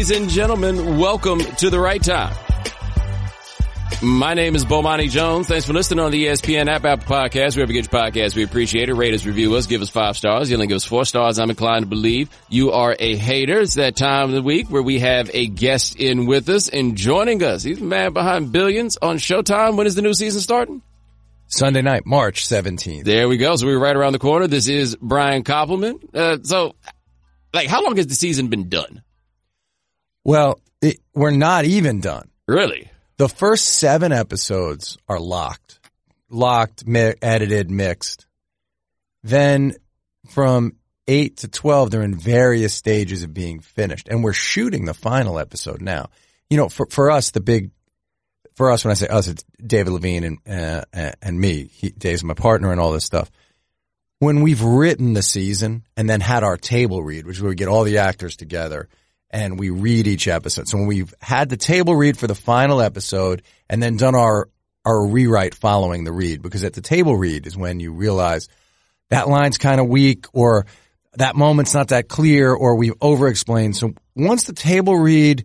Ladies and gentlemen, welcome to The Right Time. My name is Bomani Jones. Thanks for listening on the ESPN app, Apple Podcasts, wherever you get your podcasts. We appreciate it. Rate us, review us, give us 5 stars. You only give us 4 stars. I'm inclined to believe you are a hater. It's that time of the week where we have a guest in with us and joining us. He's the man behind Billions on Showtime. When is the new season starting? Sunday night, March 17th. There we go. So we're right around the corner. This is Brian Koppelman. How long has the season been done? Well, we're not even done. Really? The first 7 episodes are locked, edited, mixed. Then from 8 to 12, they're in various stages of being finished. And we're shooting the final episode now. You know, for us, when I say us, it's David Levine and me. Dave's my partner and all this stuff. When we've written the season and then had our table read, which is where we get all the actors together and we read each episode. So when we've had the table read for the final episode and then done our rewrite following the read, because at the table read is when you realize that line's kind of weak or that moment's not that clear or we've over-explained. So once the table read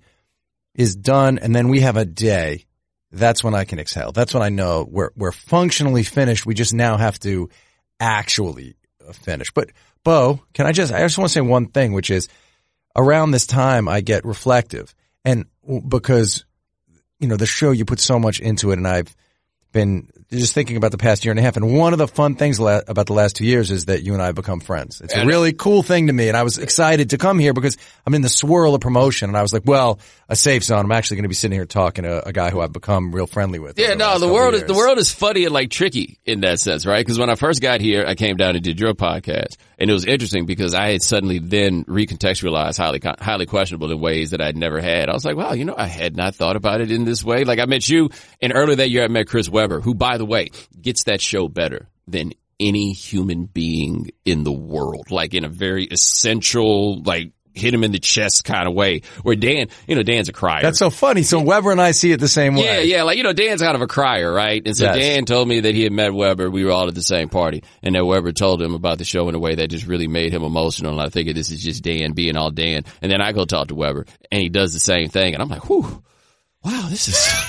is done and then we have a day, that's when I can exhale. That's when I know we're functionally finished. We just now have to actually finish. But Bo, I just want to say one thing, which is around this time I get reflective, and because the show, you put so much into it, and I've been just thinking about the past year and a half, and one of the fun things about the last 2 years is that you and I have become friends. It's a really cool thing to me, and I was excited to come here because I'm in the swirl of promotion, and I was like, well, a safe zone. I'm actually going to be sitting here talking to a guy who I've become real friendly with. Yeah, no, the world is funny and tricky in that sense, right? Because when I first got here, I came down and did your podcast, and it was interesting because I had suddenly then recontextualized highly questionable in ways that I'd never had. I was like, wow, I had not thought about it in this way. Like, I met you, and earlier that year I met Chris Webber, who, by the way, gets that show better than any human being in the world, like in a very essential, hit him in the chest kind of way, where Dan, Dan's a crier. That's so funny. So Weber and I see it the same way. Yeah, Dan's kind of a crier, right? And so yes. Dan told me that he had met Weber. We were all at the same party, and that Weber told him about the show in a way that just really made him emotional. And I think this is just Dan being all Dan. And then I go talk to Weber, and he does the same thing. And I'm like, whew, wow, this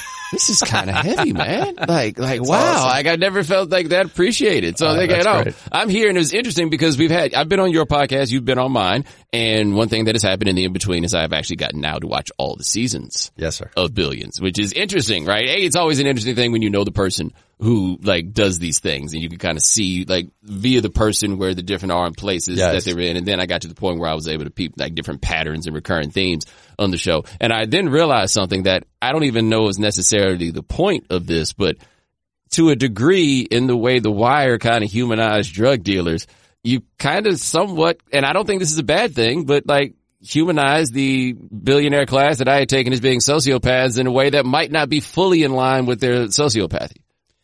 is kind of heavy, man. Like, wow. Awesome. I never felt like that appreciated. So I'm here, and it was interesting because I've been on your podcast, you've been on mine, and one thing that has happened in the in-between is I've actually gotten now to watch all the seasons. Yes, sir. Of Billions, which is interesting, right? It's always an interesting thing when you know the person who does these things, and you can kind of see via the person where the different are in places that they're in. And then I got to the point where I was able to peep different patterns and recurring themes on the show. And I then realized something that I don't even know is necessarily the point of this, but to a degree, in the way The Wire kind of humanized drug dealers, you kind of somewhat, and I don't think this is a bad thing, but humanize the billionaire class that I had taken as being sociopaths in a way that might not be fully in line with their sociopathy.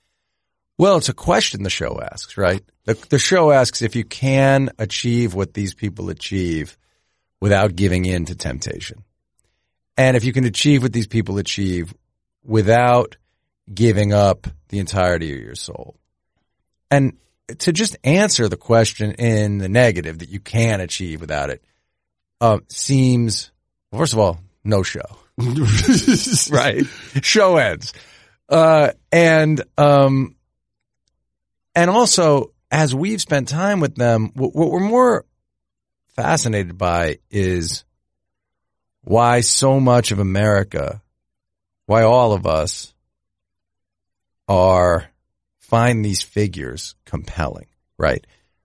Well, it's a question the show asks, right? The show asks if you can achieve what these people achieve without giving in to temptation. And if you can achieve what these people achieve without giving up the entirety of your soul. And to just answer the question in the negative that you can achieve without it seems, first of all, no show. Right? Show ends. And also, as we've spent time with them, what we're more fascinated by is why so much of America, why all of us find these figures compelling, right?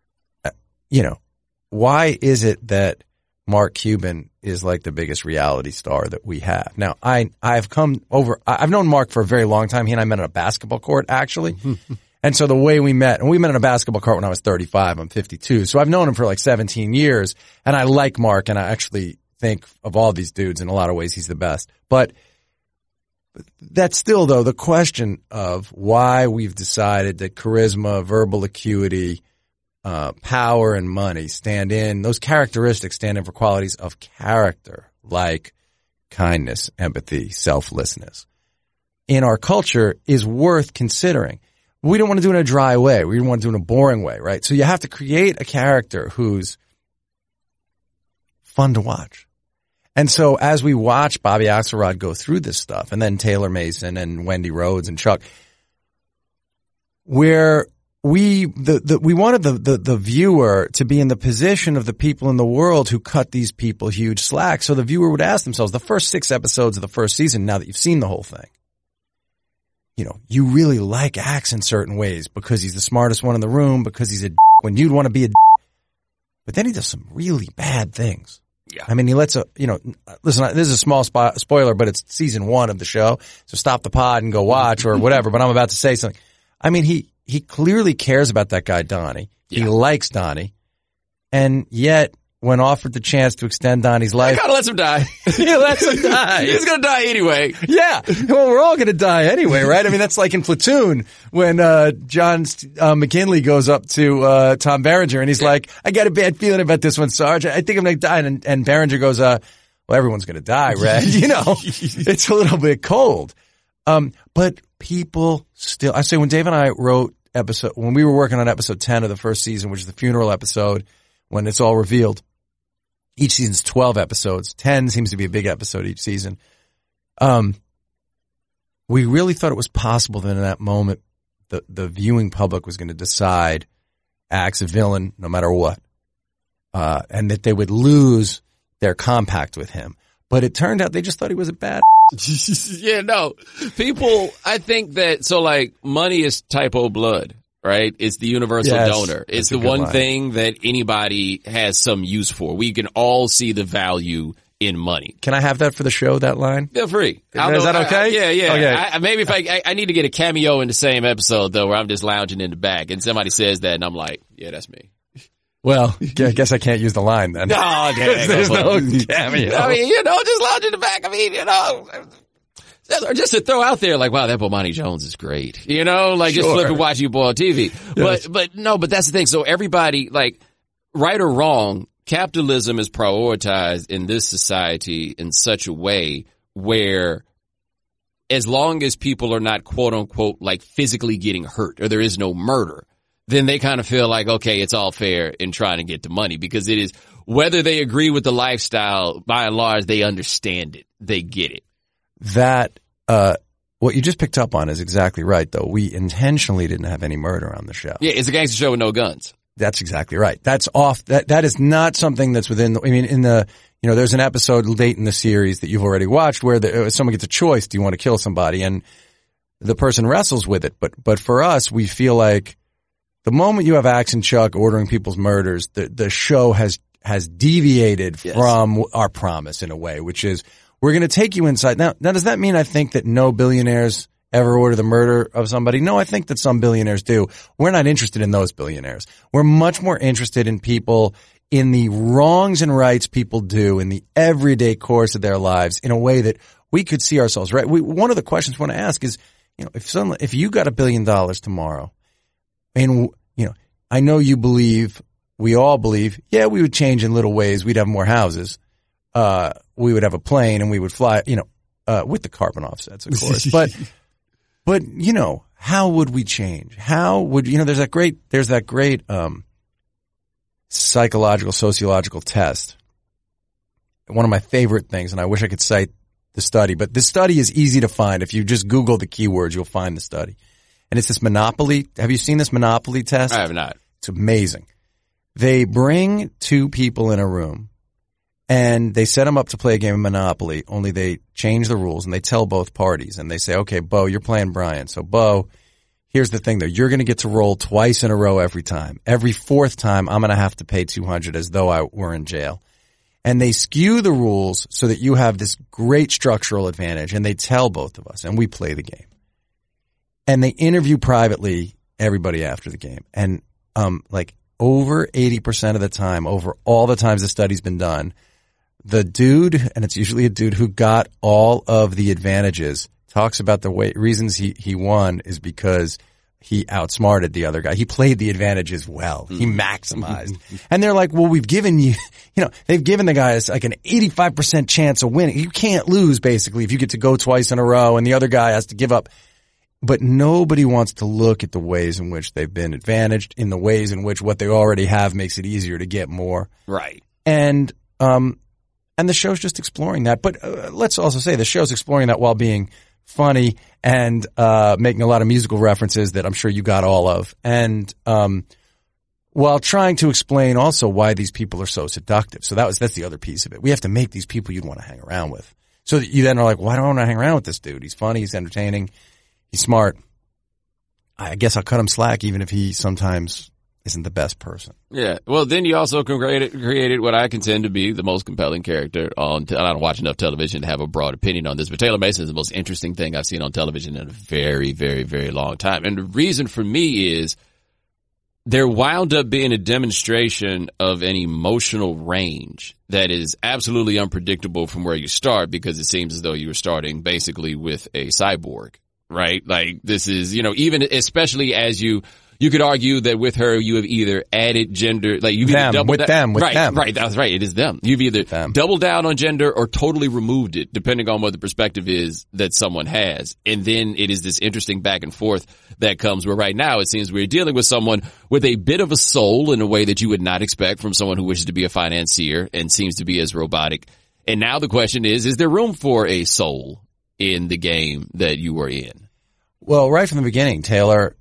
Why is it that Mark Cuban is the biggest reality star that we have? Now, I've known Mark for a very long time. He and I met on a basketball court, actually. And so the way we met on a basketball court when I was 35, I'm 52. So I've known him for 17 years, and I like Mark, and I actually think of all these dudes in a lot of ways he's the best. But that's still, though, the question of why we've decided that charisma, verbal acuity, power, and money those characteristics stand in for qualities of character like kindness, empathy, selflessness. In our culture is worth considering. We don't want to do it in a dry way. We don't want to do it in a boring way, right? So you have to create a character who's fun to watch. And so as we watch Bobby Axelrod go through this stuff, and then Taylor Mason and Wendy Rhodes and Chuck, where we wanted the viewer to be in the position of the people in the world who cut these people huge slack. So the viewer would ask themselves, the first 6 episodes of the first season, now that you've seen the whole thing, you really like Axe in certain ways because he's the smartest one in the room, because he's a d- when you'd want to be a d- but then he does some really bad things. Yeah. I mean, he lets listen, this is a small spoiler, but it's season 1 of the show. So stop the pod and go watch or whatever, but I'm about to say something. I mean, he clearly cares about that guy, Donnie. Yeah. He likes Donnie. And yet, when offered the chance to extend Donnie's life, he kind of lets him die. He lets him die. He's going to die anyway. Yeah. Well, we're all going to die anyway, right? I mean, that's like in Platoon when John McKinley goes up to Tom Berenger and he's like, I got a bad feeling about this one, Sarge. I think I'm going to die. And Berenger goes, well, everyone's going to die, Red. It's a little bit cold. But people still, I say when Dave and I when we were working on episode 10 of the first season, which is the funeral episode, when it's all revealed, each season's 12 episodes. 10 seems to be a big episode each season. We really thought it was possible that in that moment, the viewing public was going to decide Axe a villain no matter what. And that they would lose their compact with him. But it turned out they just thought he was a bad. Yeah, no. People, I think that, so like, money is type O blood, right? It's the universal donor. It's the one thing that anybody has some use for. We can all see the value in money. Can I have that for the show, that line? Feel free. Is that okay? Yeah. Okay. Maybe if I need to get a cameo in the same episode, though, where I'm just lounging in the back and somebody says that and I'm like, yeah, that's me. Well, I guess I can't use the line then. No, there's no cameo. I mean, just lounge in the back. I mean, or just to throw out there, like, wow, that Bomani Jones is great. Just flip and watch you boy on TV. Yes. But that's the thing. So everybody, like, right or wrong, capitalism is prioritized in this society in such a way where as long as people are not, quote unquote, like physically getting hurt or there is no murder, then they kind of feel like, okay, it's all fair in trying to get the money, because it is, whether they agree with the lifestyle, by and large, they understand it. They get it. That, what you just picked up on is exactly right, though. We intentionally didn't have any murder on the show. Yeah, it's a gangster show with no guns. That's exactly right. That's off. That is not something that's within, there's an episode late in the series that you've already watched where someone gets a choice. Do you want to kill somebody? And the person wrestles with it. But for us, we feel like, the moment you have Axe and Chuck ordering people's murders, the show has deviated from our promise in a way, which is we're going to take you inside. Now, does that mean I think that no billionaires ever order the murder of somebody? No, I think that some billionaires do. We're not interested in those billionaires. We're much more interested in people, in the wrongs and rights people do in the everyday course of their lives in a way that we could see ourselves, right? One of the questions we want to ask is, if you got $1 billion tomorrow, and, I know you believe, we all believe, we would change in little ways. We'd have more houses. We would have a plane and we would fly, with the carbon offsets, of course. But, how would we change? How would, there's that great, psychological, sociological test. One of my favorite things, and I wish I could cite the study, but this study is easy to find. If you just Google the keywords, you'll find the study. And it's this Monopoly. Have you seen this Monopoly test? I have not. It's amazing. They bring 2 people in a room and they set them up to play a game of Monopoly, only they change the rules and they tell both parties and they say, okay, Bo, you're playing Brian. So Bo, here's the thing though. You're going to get to roll twice in a row every time. Every 4th time I'm going to have to pay $200 as though I were in jail. And they skew the rules so that you have this great structural advantage and they tell both of us and we play the game. And they interview privately everybody after the game. And, over 80% of the time, over all the times the study's been done, the dude, and it's usually a dude who got all of the advantages, talks about the reasons he won is because he outsmarted the other guy. He played the advantages well. He maximized. And they're like, well, we've given you, they've given the guys like an 85% chance of winning. You can't lose basically if you get to go twice in a row and the other guy has to give up. But nobody wants to look at the ways in which they've been advantaged, in the ways in which what they already have makes it easier to get more. Right. And And the show's just exploring that. But let's also say the show's exploring that while being funny and making a lot of musical references that I'm sure you got all of. And while trying to explain also why these people are so seductive. So that's the other piece of it. We have to make these people you'd want to hang around with. So that you then are like, why don't I want to hang around with this dude? He's funny, he's entertaining, he's smart. I guess I'll cut him slack even if he sometimes isn't the best person. Yeah. Well, then you also created what I contend to be the most compelling character on, I don't watch enough television to have a broad opinion on this, but Taylor Mason is the most interesting thing I've seen on television in a very, very, very long time. And the reason for me is there wound up being a demonstration of an emotional range that is absolutely unpredictable from where you start, because it seems as though you were starting basically with a cyborg, right? Like this is, even especially as you could argue that with her, you have either added gender, like you've either doubled them. Right, that's right. It is them. You've either doubled down on gender or totally removed it, depending on what the perspective is that someone has. And then it is this interesting back and forth that comes where right now it seems we're dealing with someone with a bit of a soul in a way that you would not expect from someone who wishes to be a financier and seems to be as robotic. And now the question is there room for a soul in the game that you were in? Well, right from the beginning, Taylor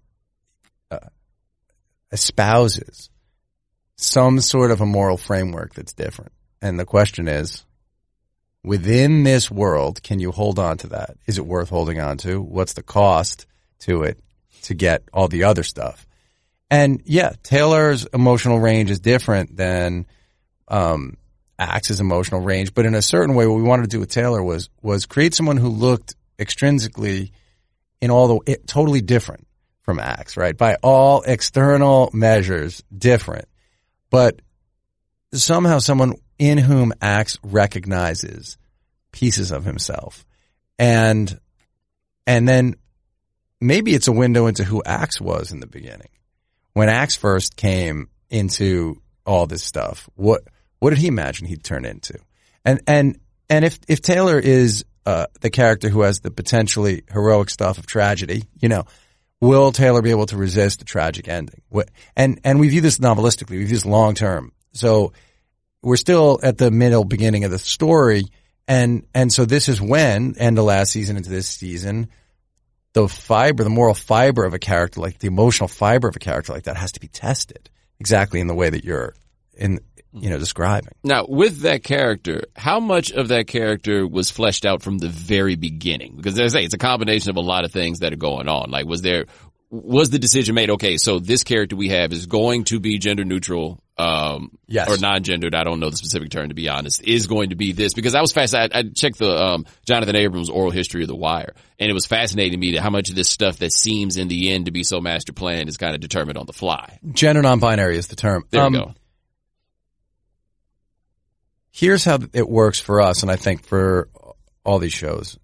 espouses some sort of a moral framework that's different. And the question is, within this world, can you hold on to that? Is it worth holding on to? What's the cost to it to get all the other stuff? And yeah, Taylor's emotional range is different than Axe's emotional range. But in a certain way, what we wanted to do with Taylor was create someone who looked extrinsically totally different from Axe, right? By all external measures, different. But somehow someone in whom Axe recognizes pieces of himself. And then maybe it's a window into who Axe was in the beginning. When Axe first came into all this stuff, what did he imagine he'd turn into? And if Taylor is the character who has the potentially heroic stuff of tragedy, will Taylor be able to resist a tragic ending? And we view this novelistically. We view this long term. So we're still at the beginning of the story. And so this is when, end of last season into this season, the moral fiber of a character, like the emotional fiber of a character like that, has to be tested exactly in the way that you're describing. Now, with that character, how much of that character was fleshed out from the very beginning? Because as I say, it's a combination of a lot of things that are going on. Like, was the decision made, okay, so this character we have is going to be gender neutral, yes, or non-gendered, I don't know the specific term to be honest, is going to be this? Because I was fascinated, I checked the, Jonathan Abrams' oral history of The Wire, and it was fascinating to me that how much of this stuff that seems in the end to be so master planned is kind of determined on the fly. Gender non-binary is the term. There we go. Here's how it works for us, and I think for all these shows.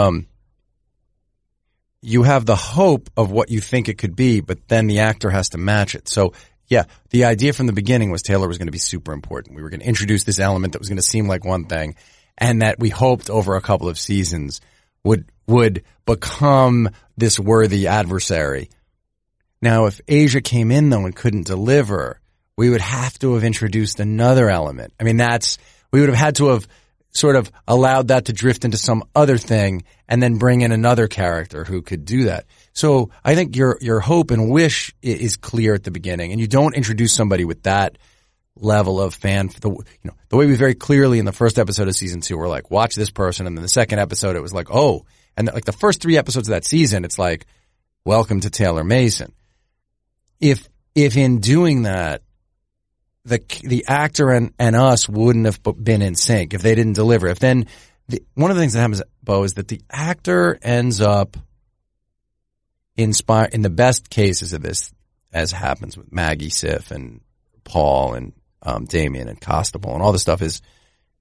You have the hope of what you think it could be, but then the actor has to match it. So, yeah, the idea from the beginning was Taylor was going to be super important. We were going to introduce this element that was going to seem like one thing, and that we hoped over a couple of seasons would become this worthy adversary. Now, if Asia came in, though, and couldn't deliver, we would have to have introduced another element. I mean, we would have had to have sort of allowed that to drift into some other thing and then bring in another character who could do that. So I think your hope and wish is clear at the beginning, and you don't introduce somebody with that level of the way we very clearly in the first episode of season 2 were like, watch this person, and then the second episode it was like, oh, and like the first 3 episodes of that season it's like, welcome to Taylor Mason. If in doing that the actor and us wouldn't have been in sync if they didn't deliver. If then one of the things that happens, Bo, is that the actor ends up in the best cases of this, as happens with Maggie, Sif, and Paul, and Damien, and Costable, and all this stuff is,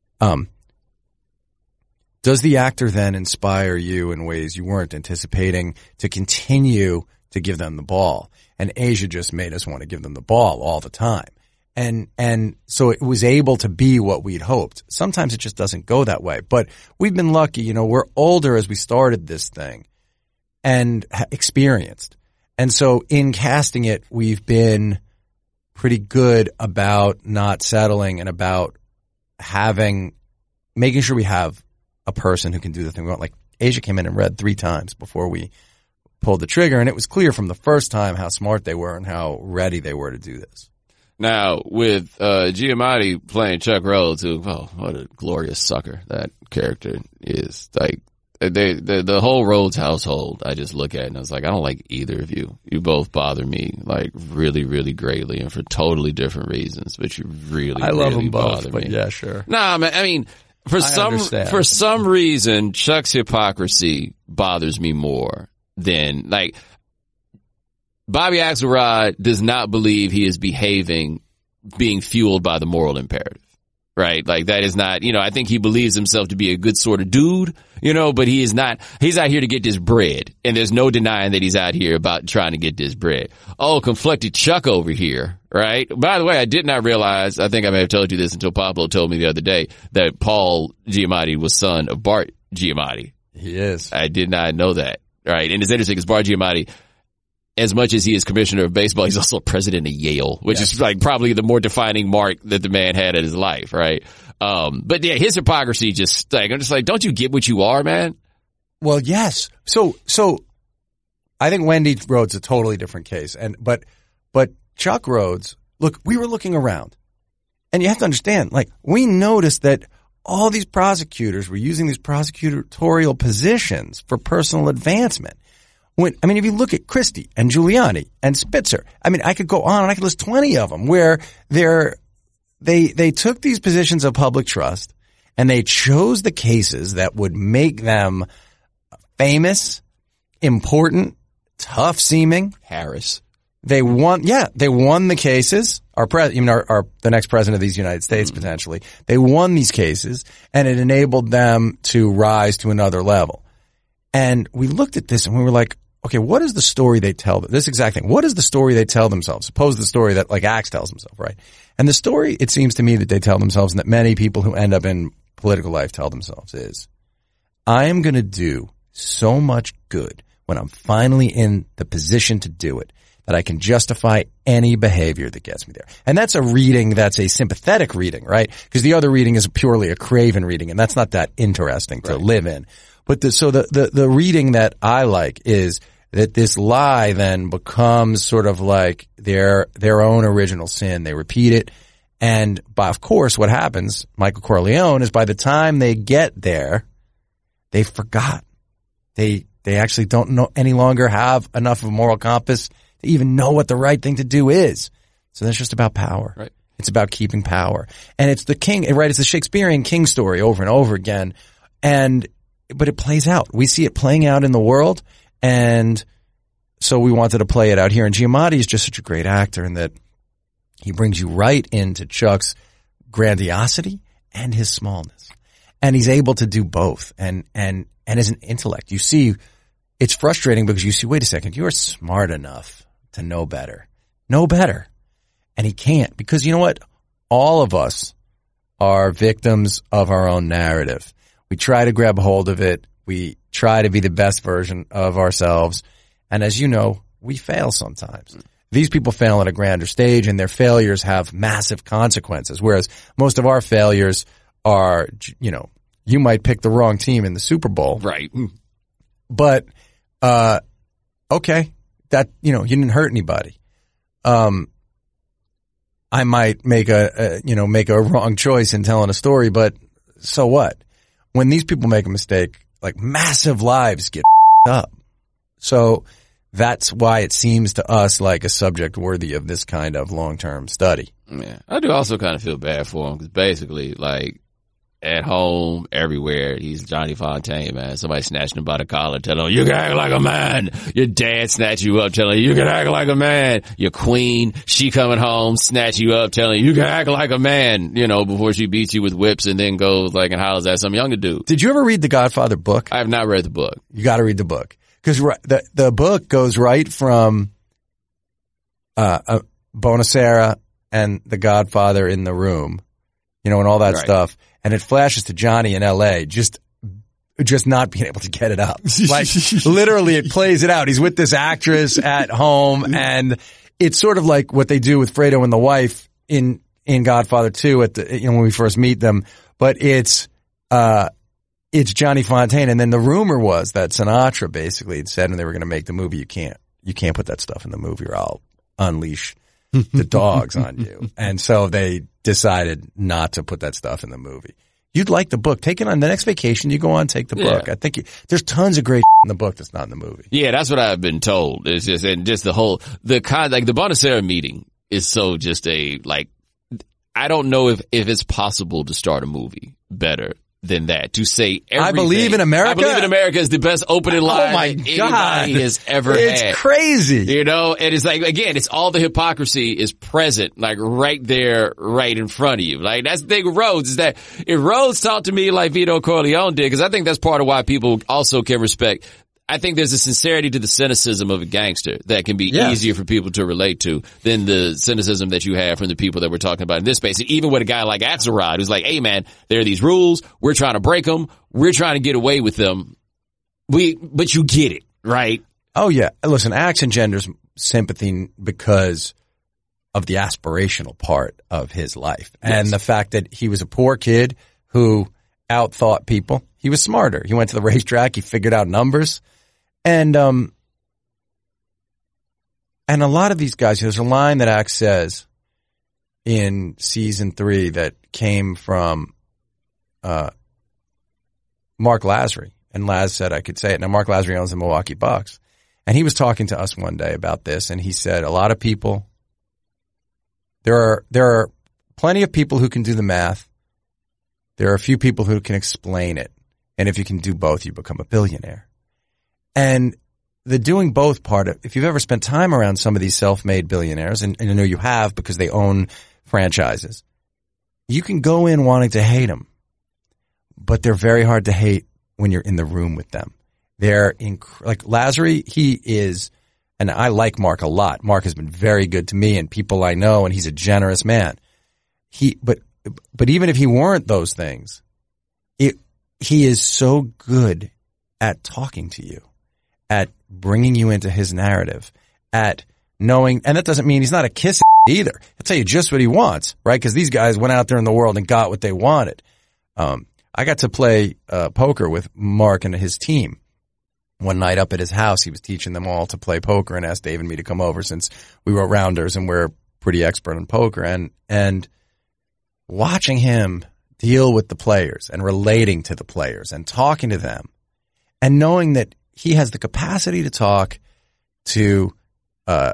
does the actor then inspire you in ways you weren't anticipating to continue to give them the ball? And Asia just made us want to give them the ball all the time. And so it was able to be what we'd hoped. Sometimes it just doesn't go that way. But we've been lucky, we're older as we started this thing and experienced. And so in casting it, we've been pretty good about not settling and about having making sure we have a person who can do the thing we want. Like Asia came in and read 3 times before we pulled the trigger, and it was clear from the first time how smart they were and how ready they were to do this. Now, with Giamatti playing Chuck Rhodes, who, oh, what a glorious sucker that character is. Like, the whole Rhodes household, I just look at and I was like, I don't like either of you. You both bother me, like, really, really greatly, and for totally different reasons, but you really, I love really them both, bother but me. Yeah, sure. Nah, man, I mean, for some reason, Chuck's hypocrisy bothers me more than, like, Bobby Axelrod does not believe he is being fueled by the moral imperative, right? Like that is not, I think he believes himself to be a good sort of dude, but he is not, he's out here to get this bread, and there's no denying that he's out here about trying to get this bread. Oh, conflicted Chuck over here, right? By the way, I did not realize, I think I may have told you this until Pablo told me the other day, that Paul Giamatti was son of Bart Giamatti. He is. I did not know that, right? And it's interesting because Bart Giamatti, as much as he is commissioner of baseball, he's also president of Yale, which is like probably the more defining mark that the man had in his life, right? But yeah, his hypocrisy just like, I'm just like, don't you get what you are, man? Well, yes. So I think Wendy Rhodes is a totally different case. But Chuck Rhodes, look, we were looking around, and you have to understand, like, we noticed that all these prosecutors were using these prosecutorial positions for personal advancement. If you look at Christie and Giuliani and Spitzer, I could go on and I could list 20 of them where they took these positions of public trust and they chose the cases that would make them famous, important, tough seeming. Harris. They won the cases. The next president of these United States, potentially. They won these cases, and it enabled them to rise to another level. And we looked at this and we were like, okay, what is the story they tell? This exact thing. What is the story they tell themselves? Suppose the story that like Axe tells himself, right? And the story, it seems to me, that they tell themselves and that many people who end up in political life tell themselves is, I am going to do so much good when I'm finally in the position to do it that I can justify any behavior that gets me there. And that's a reading that's a sympathetic reading, right? Because the other reading is purely a craven reading, and that's not that interesting to live in. But the reading that I like is that this lie then becomes sort of like their own original sin. They repeat it. And of course, what happens, Michael Corleone, is by the time they get there, they forgot. They actually don't know any longer have enough of a moral compass to even know what the right thing to do is. So that's just about power. Right. It's about keeping power. And it's the king, right? It's the Shakespearean king story over and over again. But it plays out. We see it playing out in the world. And so we wanted to play it out here. And Giamatti is just such a great actor in that he brings you right into Chuck's grandiosity and his smallness. And he's able to do both. And as an intellect, you see, it's frustrating because you see, wait a second, you are smart enough to know better. Know better. And he can't, because you know what? All of us are victims of our own narrative. We try to grab hold of it. We try to be the best version of ourselves. And as you know, we fail sometimes. These people fail on a grander stage, and their failures have massive consequences. Whereas most of our failures are, you might pick the wrong team in the Super Bowl. Right. But, okay, that, you didn't hurt anybody. I might make a wrong choice in telling a story, but so what? When these people make a mistake, like massive lives get up. So that's why it seems to us like a subject worthy of this kind of long-term study. Yeah. I do also kind of feel bad for him because basically, like, at home, everywhere, he's Johnny Fontaine, man. Somebody snatching him by the collar, telling him, you can act like a man. Your dad snatch you up, telling you can act like a man. Your queen, she coming home, snatch you up, telling you can act like a man, before she beats you with whips and then goes like and hollers at some younger dude. Did you ever read the Godfather book? I have not read the book. You got to read the book. Because the book goes right from Bonacera and the Godfather in the room, and all that stuff. And it flashes to Johnny in L.A. just not being able to get it up. Like, literally, it plays it out. He's with this actress at home, and it's sort of like what they do with Fredo and the wife in Godfather 2 at the when we first meet them. But it's it's Johnny Fontane. And then the rumor was that Sinatra basically had said when they were going to make the movie, you can't put that stuff in the movie or I'll unleash the dogs on you. And so they decided not to put that stuff in the movie. You'd like the book. Take it on the next vacation. You go on, take the book. I think there's tons of great in the book that's not in the movie. Yeah, that's what I've been told. It's just, and just the Bonacera meeting is so just I don't know if it's possible to start a movie better than that. To say everything. I Believe in America. I Believe in America is the best opening line anybody has ever had. It's crazy. You know, and it's like, again, it's all the hypocrisy is present, like right there, right in front of you. Like that's the thing with Rhodes is that if Rhodes talked to me like Vito Corleone did, because I think that's part of why people also can respect. I think there's a sincerity to the cynicism of a gangster that can be easier for people to relate to than the cynicism that you have from the people that we're talking about in this space. And even with a guy like Axelrod, who's like, hey man, there are these rules. We're trying to break them. We're trying to get away with them. But you get it, right? Oh yeah. Listen, Axe engenders sympathy because of the aspirational part of his life. And the fact that he was a poor kid who outthought people. He was smarter. He went to the racetrack. He figured out numbers. And a lot of these guys, there's a line that Axe says in season 3 that came from Mark Lasry. And Laz said I could say it. Now, Mark Lasry owns the Milwaukee Bucks. And he was talking to us one day about this. And he said, a lot of people, there are plenty of people who can do the math. There are a few people who can explain it. And if you can do both, you become a billionaire. And the doing both part of, if you've ever spent time around some of these self-made billionaires, and I know you have because they own franchises, you can go in wanting to hate them, but they're very hard to hate when you're in the room with them. They're like Lasry, he is, and I like Mark a lot. Mark has been very good to me and people I know, and he's a generous man. But even if he weren't those things, he is so good at talking to you, at bringing you into his narrative, at knowing, and that doesn't mean he's not a kiss either. He'll tell you just what he wants, right? Because these guys went out there in the world and got what they wanted. I got to play poker with Mark and his team one night up at his house. He was teaching them all to play poker and asked Dave and me to come over since we were rounders and we're pretty expert in poker. And watching him deal with the players and relating to the players and talking to them and knowing that he has the capacity to talk to a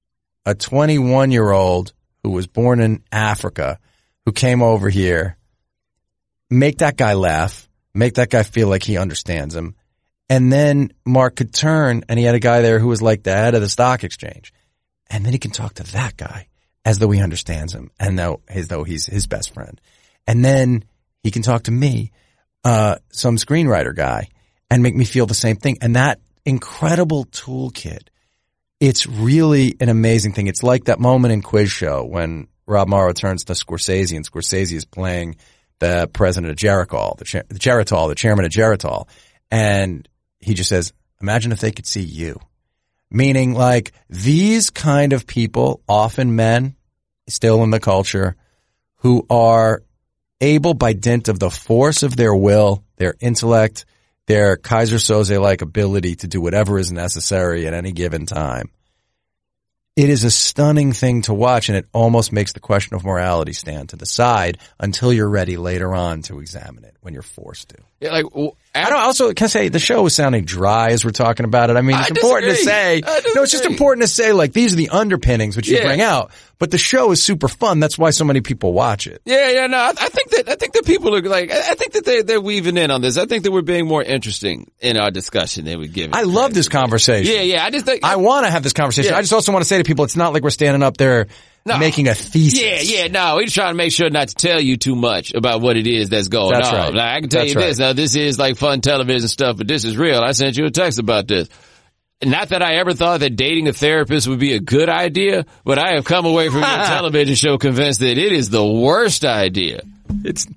21-year-old who was born in Africa, who came over here, make that guy laugh, make that guy feel like he understands him. And then Mark could turn and he had a guy there who was like the head of the stock exchange. And then he can talk to that guy as though he understands him and as though he's his best friend. And then he can talk to me, some screenwriter guy, and make me feel the same thing. And that incredible toolkit, it's really an amazing thing. It's like that moment in Quiz Show when Rob Morrow turns to Scorsese and Scorsese is playing the president of Geritol, the chairman of Geritol. And he just says, imagine if they could see you. Meaning like these kind of people, often men still in the culture, who are able by dint of the force of their will, their intellect, their Kaiser Soze-like ability to do whatever is necessary at any given time. It is a stunning thing to watch, and it almost makes the question of morality stand to the side until you're ready later on to examine it when you're forced to. Yeah, like I don't also can I say the show is sounding dry as we're talking about it. I mean, it's important to say. No, it's just important to say like these are the underpinnings which you bring out. But the show is super fun. That's why so many people watch it. Yeah, no, I think that people are like, I think that they're weaving in on this. I think that we're being more interesting in our discussion than we give. I love this conversation. Yeah. I just think I want to have this conversation. I just also want to say to people, it's not like we're standing up there making a thesis. No, we're just trying to make sure not to tell you too much about what it is that's going on. Right. Like, I can tell you this. Now, this is like fun television stuff, but this is real. I sent you a text about this. Not that I ever thought that dating a therapist would be a good idea, but I have come away from your television show convinced that it is the worst idea. It's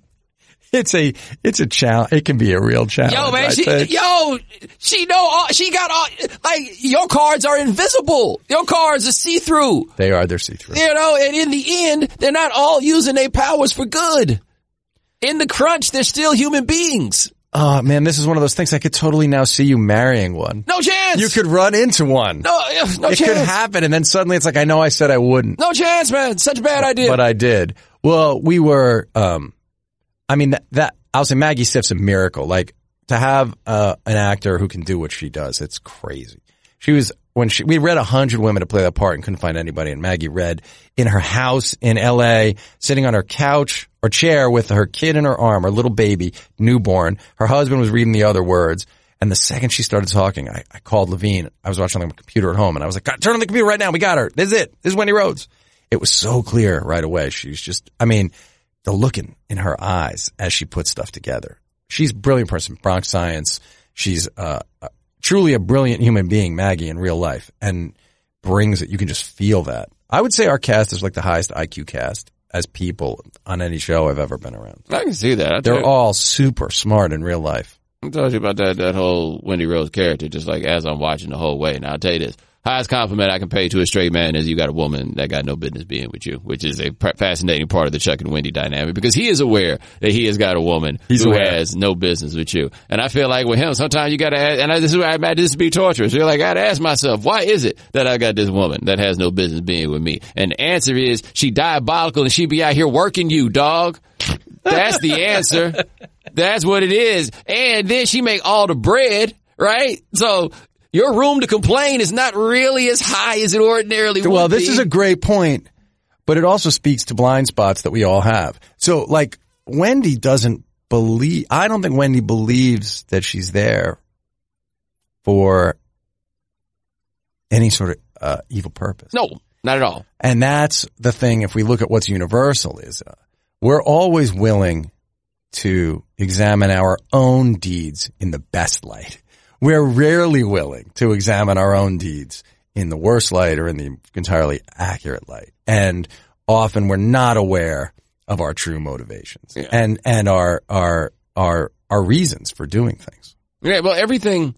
a challenge. It can be a real challenge. Yo, man, she got all, like, your cards are invisible. Your cards are see-through. They're see-through. You know, and in the end, they're not all using their powers for good. in the crunch, they're still human beings. Oh man, this is one of those things I could totally now see you marrying one. No chance. You could run into one. No chance. It could happen, and then suddenly it's like, I know I said I wouldn't. No chance, man. Such a bad idea. But I did. Well, we were, I mean, that I'll say Maggie Stiff's a miracle. Like, to have an actor who can do what she does, it's crazy. We read 100 women to play that part and couldn't find anybody, and Maggie read in her house in L.A., sitting on her couch or chair with her kid in her arm, her little baby, newborn. Her husband was reading the other words, and the second she started talking, I called Levine. I was watching on the computer at home, and I was like, God, turn on the computer right now. We got her. This is it. This is Wendy Rhodes. It was so clear right away. She was just, I mean, the look in her eyes as she put stuff together. She's a brilliant person, Bronx Science. She's truly a brilliant human being, Maggie, in real life, and brings it. You can just feel that. I would say our cast is like the highest IQ cast as people on any show I've ever been around. I can see that. They're all super smart in real life. I told you about that whole Wendy Rhodes character, just like as I'm watching the whole way. Now I'll tell you this. Highest compliment I can pay to a straight man is you got a woman that got no business being with you, which is a fascinating part of the Chuck and Wendy dynamic, because he is aware that he has got a woman who has no business with you. And I feel like with him, sometimes you got to ask, and this is where I imagine this to be torturous. You're like, I got to ask myself, why is it that I got this woman that has no business being with me? And the answer is, she diabolical and she be out here working you, dog. That's the answer. That's what it is. And then she make all the bread, right? So your room to complain is not really as high as it ordinarily would be. Well, this is a great point, but it also speaks to blind spots that we all have. So, like, Wendy doesn't believe, I don't think Wendy believes that she's there for any sort of evil purpose. No, not at all. And that's the thing, if we look at what's universal, is we're always willing to examine our own deeds in the best light. We're rarely willing to examine our own deeds in the worst light or in the entirely accurate light. And often we're not aware of our true motivations and our reasons for doing things. Yeah, well, everything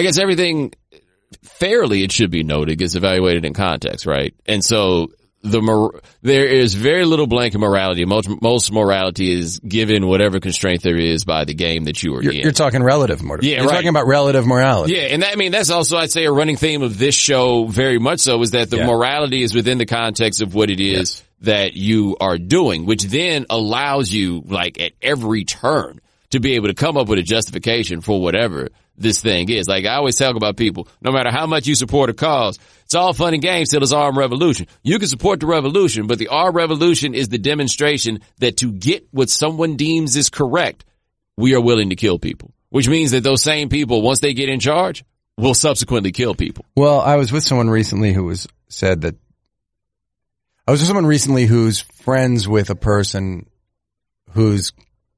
fairly, it should be noted, gets evaluated in context, right? And so there is very little blanket morality. Most morality is given whatever constraint there is by the game that you are in. You're talking relative morality. Yeah, You're talking about relative morality. Yeah, and that's also, I'd say, a running theme of this show very much so, is that the morality is within the context of what it is that you are doing, which then allows you, like, at every turn to be able to come up with a justification for whatever this thing is. Like I always talk about people, no matter how much you support a cause, it's all fun and games till it's armed revolution. You can support the revolution, but the armed revolution is the demonstration that to get what someone deems is correct, we are willing to kill people, which means that those same people, once they get in charge, will subsequently kill people. Well, I was with someone recently who's friends with a person whose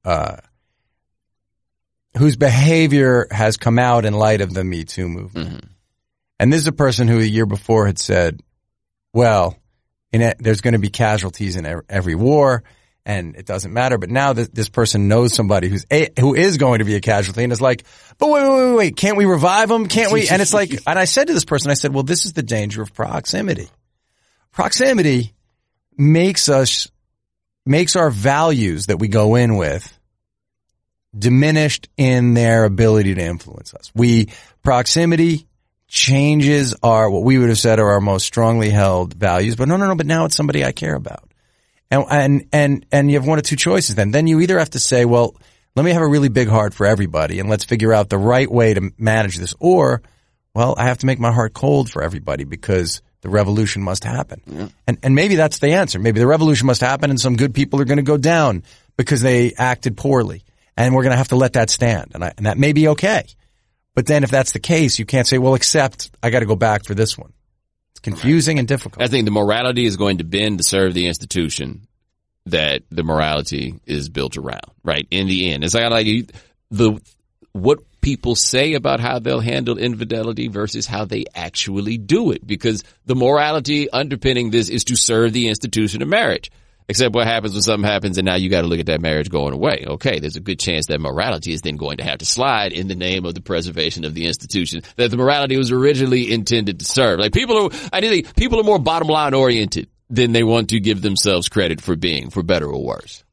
behavior has come out in light of the Me Too movement. Mm-hmm. And this is a person who a year before had said, well, there's going to be casualties in every war, and it doesn't matter. But now this person knows somebody who is going to be a casualty, and is like, but wait, can't we revive them? Can't we? And it's like, and I said to this person, I said, well, this is the danger of proximity. Proximity makes our values that we go in with diminished in their ability to influence us. Proximity changes what we would have said are our most strongly held values, but no, but now it's somebody I care about. And you have one of two choices then. Then you either have to say, well, let me have a really big heart for everybody and let's figure out the right way to manage this. Or, well, I have to make my heart cold for everybody because the revolution must happen. Yeah. And maybe that's the answer. Maybe the revolution must happen and some good people are going to go down because they acted poorly. And we're going to have to let that stand. And that may be okay. But then if that's the case, you can't say, well, except I got to go back for this one. It's confusing and difficult. I think the morality is going to bend to serve the institution that the morality is built around, right? In the end, it's like what people say about how they'll handle infidelity versus how they actually do it, because the morality underpinning this is to serve the institution of marriage. Except what happens when something happens and now you got to look at that marriage going away. Okay, there's a good chance that morality is then going to have to slide in the name of the preservation of the institution that the morality was originally intended to serve. Like people are more bottom line oriented than they want to give themselves credit for being, for better or worse.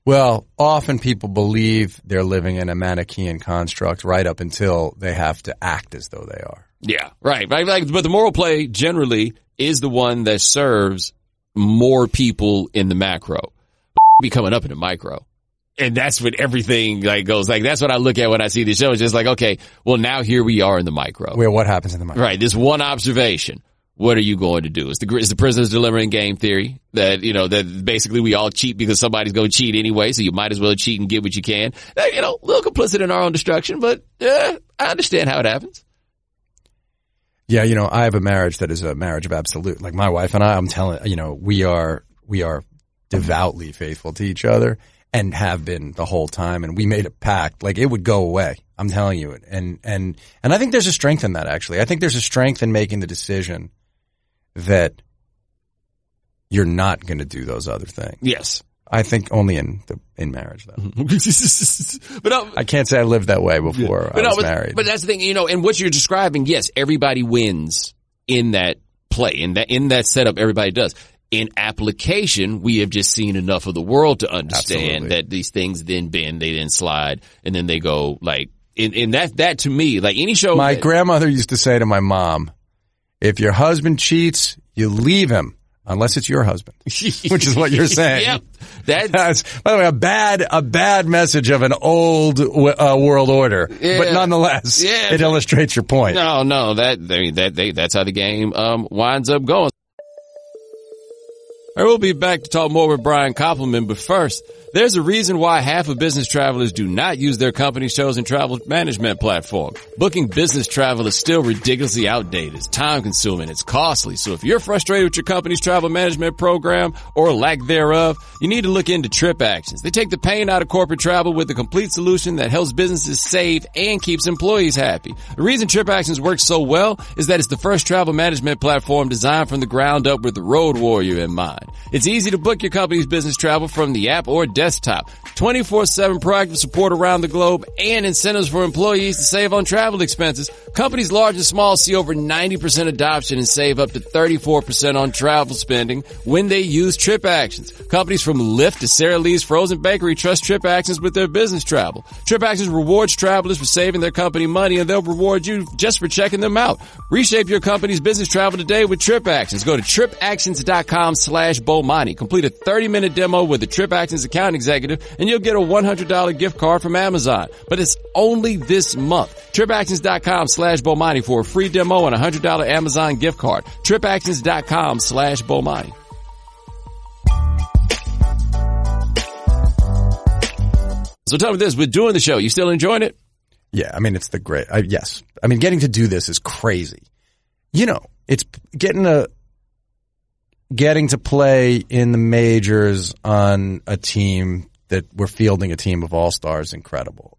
Well, often people believe they're living in a Manichaean construct right up until they have to act as though they are. Yeah, right. Like, but the moral play generally is the one that serves more people in the macro. Be coming up in the micro. And that's when everything like goes like, that's what I look at when I see the show. It's just like, okay, well now here we are in the micro. Where what happens in the micro? Right. This one observation. What are you going to do? It's the prisoner's dilemma in game theory that, you know, that basically we all cheat because somebody's going to cheat anyway. So you might as well cheat and get what you can. You know, a little complicit in our own destruction, but I understand how it happens. Yeah. You know, I have a marriage that is a marriage of absolute. Like my wife and I'm telling, you know, we are devoutly faithful to each other and have been the whole time. And we made a pact, like it would go away. I'm telling you. And I think there's a strength in that, actually. I think there's a strength in making the decision that you're not going to do those other things. Yes. I think only in marriage, though. But I can't say I lived that way before I was married. But that's the thing, you know, and what you're describing, yes, everybody wins in that play. In that setup, everybody does. In application, we have just seen enough of the world to understand that these things then bend, they then slide, and then they go like, and that to me, like any show. My grandmother used to say to my mom, if your husband cheats, you leave him. Unless it's your husband, which is what you're saying. Yep. That's, by the way, a bad message of an old world order, but nonetheless, it illustrates your point. No, that's how the game winds up going. All right, we'll be back to talk more with Brian Koppelman, but first, there's a reason why half of business travelers do not use their company's chosen travel management platform. Booking business travel is still ridiculously outdated. It's time-consuming. It's costly. So if you're frustrated with your company's travel management program or lack thereof, you need to look into TripActions. They take the pain out of corporate travel with a complete solution that helps businesses save and keeps employees happy. The reason TripActions works so well is that it's the first travel management platform designed from the ground up with the road warrior in mind. It's easy to book your company's business travel from the app or desktop. 24/7 proactive support around the globe and incentives for employees to save on travel expenses. Companies large and small see over 90% adoption and save up to 34% on travel spending when they use TripActions. Companies from Lyft to Sara Lee's Frozen Bakery trust TripActions with their business travel. TripActions rewards travelers for saving their company money, and they'll reward you just for checking them out. Reshape your company's business travel today with TripActions. Go to tripactions.com/Bomani. Complete a 30-minute demo with the TripActions account executive and you'll get a $100 gift card from Amazon. But it's only this month. TripActions.com/Bomani for a free demo and a $100 Amazon gift card. TripActions.com/Bomani. So tell me this, with doing the show, you still enjoying it? Yeah, I mean, it's yes. I mean, getting to do this is crazy. You know, it's getting to play in the majors on a team that we're fielding a team of all-stars, incredible.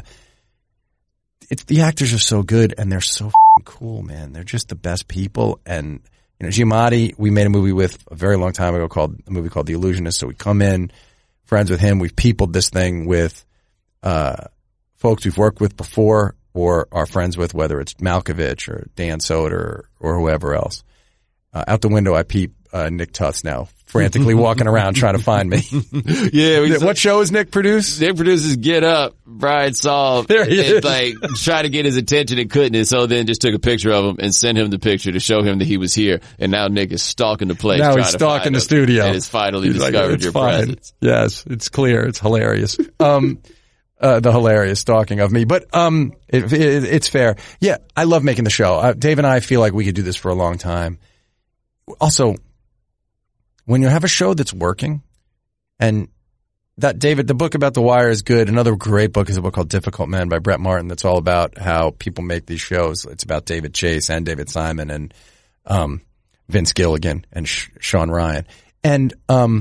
The actors are so good and they're so cool, man. They're just the best people. And, you know, Giamatti, we made a movie with a very long time ago called The Illusionist. So we come in, friends with him. We've peopled this thing with, folks we've worked with before or are friends with, whether it's Malkovich or Dan Soder or whoever else. Out the window, I peep Nick Tuss now, frantically walking around trying to find me. Yeah. What show is Nick produce? Nick produces Get Up. Brian saw it, like, try to get his attention and couldn't, and so then just took a picture of him and sent him the picture to show him that he was here. And now Nick is stalking the place. Now he's stalking the studio. And has finally discovered your presence. Yes, it's clear. It's hilarious. The hilarious stalking of me. But it's fair. Yeah, I love making the show. Dave and I feel like we could do this for a long time. Also, when you have a show that's working, and that, David, the book about The Wire is good. Another great book is a book called Difficult Men by Brett Martin that's all about how people make these shows. It's about David Chase and David Simon and Vince Gilligan and Sean Ryan. And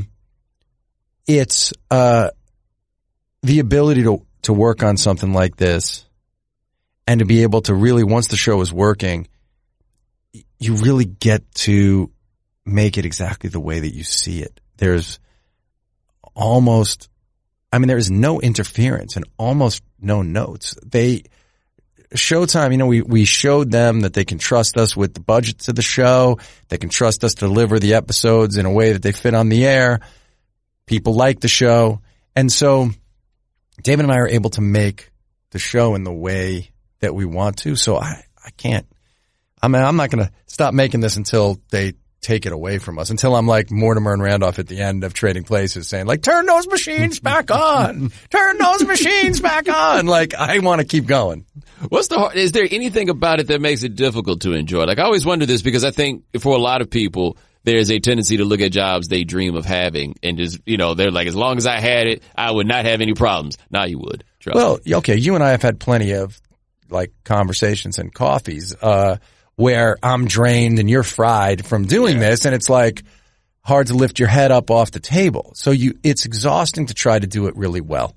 it's the ability to work on something like this and to be able to really, once the show is working, you really get to make it exactly the way that you see it. There's there is no interference and almost no notes. Showtime, you know, we showed them that they can trust us with the budgets of the show. They can trust us to deliver the episodes in a way that they fit on the air. People like the show. And so David and I are able to make the show in the way that we want to. So I can't, I'm not going to stop making this until they take it away from us, until I'm like Mortimer and Randolph at the end of Trading Places saying like, turn those machines back on, turn those machines back on. Like, I want to keep going. Is there anything about it that makes it difficult to enjoy? Like, I always wonder this because I think for a lot of people, there's a tendency to look at jobs they dream of having and just, they're like, as long as I had it, I would not have any problems. Now you would. Well, okay. You and I have had plenty of like conversations and coffees, where I'm drained and you're fried from doing this, and it's like hard to lift your head up off the table. So it's exhausting to try to do it really well.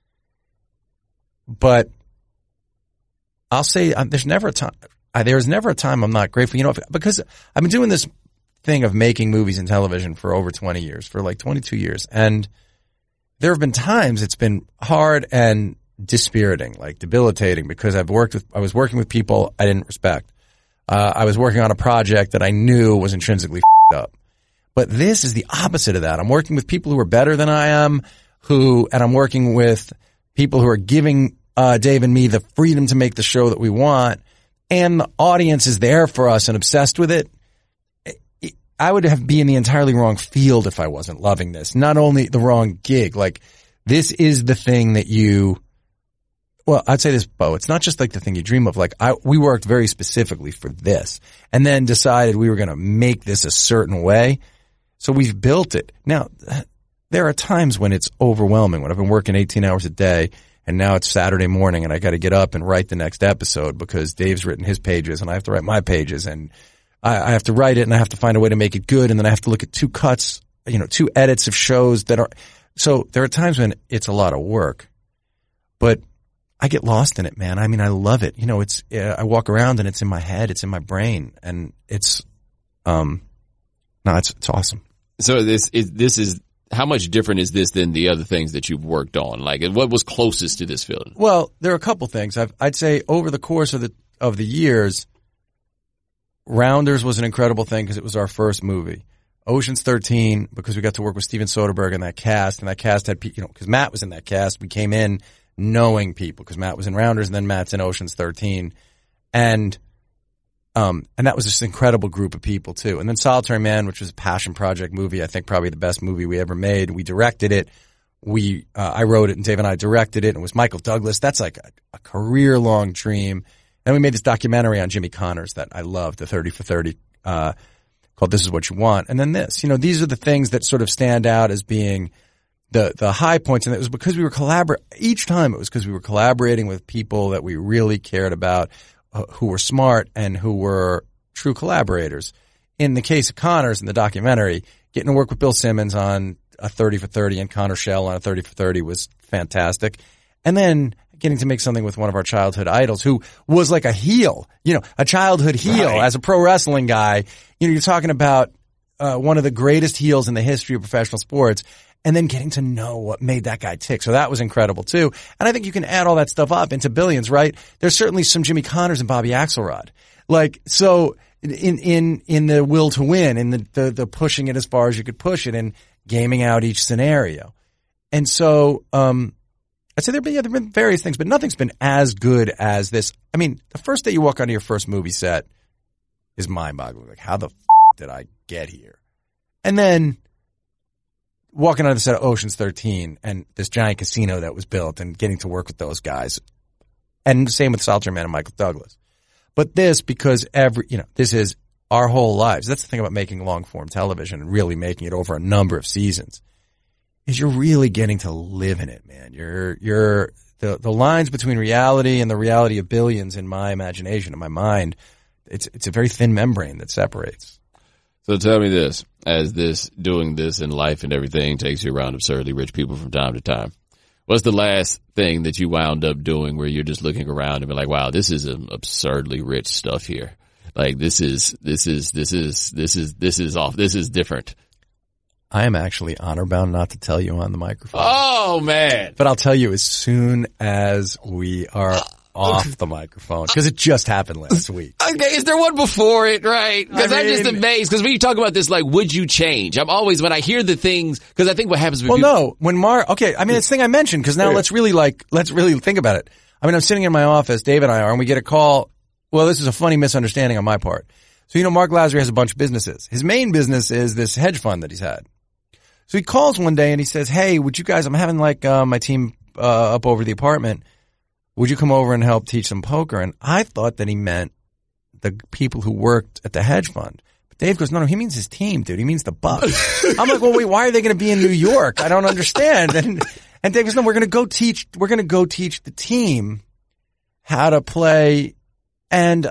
But I'll say there's never a time I'm not grateful, because I've been doing this thing of making movies and television for over 20 years, for like 22 years. And there have been times it's been hard and dispiriting, like debilitating, because I was working with people I didn't respect. I was working on a project that I knew was intrinsically f***ed up. But this is the opposite of that. I'm working with people who are better than I am, and I'm working with people who are giving Dave and me the freedom to make the show that we want, and the audience is there for us and obsessed with it. I would be in the entirely wrong field if I wasn't loving this. Not only the wrong gig, like this is the thing that well, I'd say this, Bo, it's not just like the thing you dream of. Like we worked very specifically for this and then decided we were going to make this a certain way. So we've built it. Now, there are times when it's overwhelming, when I've been working 18 hours a day and now it's Saturday morning and I got to get up and write the next episode because Dave's written his pages and I have to write my pages, and I have to write it and I have to find a way to make it good. And then I have to look at 2 cuts, 2 edits of shows so there are times when it's a lot of work, but I get lost in it, man. I mean, I love it. I walk around and it's in my head, it's in my brain, and it's awesome. So this is how much different is this than the other things that you've worked on? Like, what was closest to this feeling? Well, there are a couple things. I'd say over the course of the years, Rounders was an incredible thing because it was our first movie. Ocean's 13, because we got to work with Steven Soderbergh and that cast had because Matt was in that cast. We came in knowing people because Matt was in Rounders and then Matt's in Ocean's 13. And that was just an incredible group of people too. And then Solitary Man, which was a passion project movie, I think probably the best movie we ever made. We directed it. I wrote it and Dave and I directed it, and it was Michael Douglas. That's like a career-long dream. And we made this documentary on Jimmy Connors that I loved, the 30 for 30, called This Is What You Want. And then this, these are the things that sort of stand out as being the high points. And it was because we were each time it was because we were collaborating with people that we really cared about, who were smart and who were true collaborators. In the case of Connors in the documentary, getting to work with Bill Simmons on a 30 for 30 and Connor Shell on a 30 for 30 was fantastic. And then getting to make something with one of our childhood idols who was like a heel, a childhood heel as a pro wrestling guy. You're talking about one of the greatest heels in the history of professional sports, and then getting to know what made that guy tick. So that was incredible too. And I think you can add all that stuff up into Billions, right? There's certainly some Jimmy Connors and Bobby Axelrod. Like, so in the will to win, in the pushing it as far as you could push it and gaming out each scenario. And so, I'd say there've been various things, but nothing's been as good as this. I mean, the first day you walk onto your first movie set is mind-boggling. Like, how the did I get here? And then walking onto the set of Ocean's 13 and this giant casino that was built and getting to work with those guys. And same with Solitary Man and Michael Douglas. But this, because this is our whole lives. That's the thing about making long-form television and really making it over a number of seasons. Is you're really getting to live in it, man. The lines between reality and the reality of Billions in my imagination, in my mind, it's a very thin membrane that separates. So tell me this, as doing this in life and everything takes you around absurdly rich people from time to time. What's the last thing that you wound up doing where you're just looking around and be like, wow, this is absurdly rich stuff here. Like this is different. I am actually honor bound not to tell you on the microphone. Oh man. But I'll tell you as soon as we are off the microphone because it just happened last week. Okay, is there one before it, right? Because I'm just amazed. Because when you talk about this, like, would you change? I'm always, when I hear the things, because I think what happens with it's the thing I mentioned, because now let's really think about it. I mean, I'm sitting in my office, Dave and I are, and we get a call. Well, this is a funny misunderstanding on my part. So, Mark Lazary has a bunch of businesses. His main business is this hedge fund that he's had. So he calls one day and he says, hey, would you guys, I'm having my team up over the apartment. Would you come over and help teach them poker? And I thought that he meant the people who worked at the hedge fund. But Dave goes, no, he means his team, dude. He means the Bucks. I'm like, well, wait, why are they going to be in New York? I don't understand. And Dave goes, no, we're going to go teach the team how to play. And,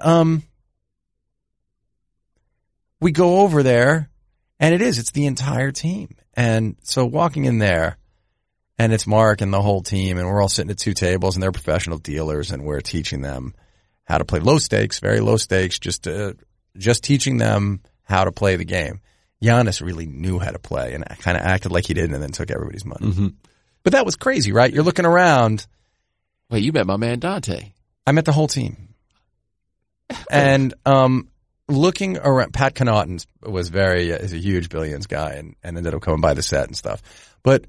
we go over there and it's the entire team. And so walking in there, and it's Mark and the whole team, and we're all sitting at two tables, and they're professional dealers, and we're teaching them how to play low stakes, very low stakes, just teaching them how to play the game. Giannis really knew how to play and kind of acted like he didn't, and then took everybody's money. Mm-hmm. But that was crazy, right? You're looking around. Wait, you met my man Dante. I met the whole team. And looking around, Pat Connaughton is a huge Billions guy and ended up coming by the set and stuff. But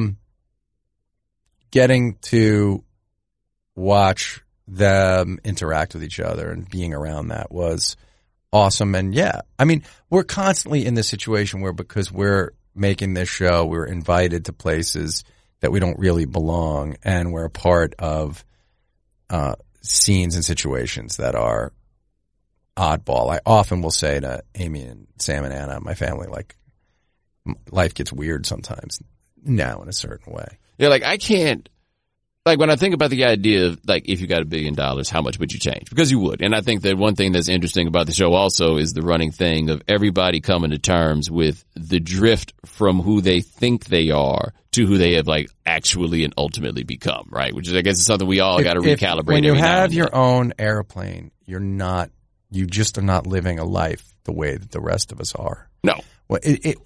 getting to watch them interact with each other and being around that was awesome. And yeah, I mean, we're constantly in this situation where, because we're making this show, we're invited to places that we don't really belong, and we're a part of scenes and situations that are oddball. I often will say to Amy and Sam and Anna, my family, like, life gets weird sometimes now in a certain way. Yeah, like, I can't, like, when I think about the idea of, like, if you got $1 billion, how much would you change? Because you would. And I think that one thing that's interesting about the show also is the running thing of everybody coming to terms with the drift from who they think they are to who they have, like, actually and ultimately become, right? Which is, I guess, is something we all got to recalibrate. When you have your own airplane, you just are not living a life the way that the rest of us are. No. Well,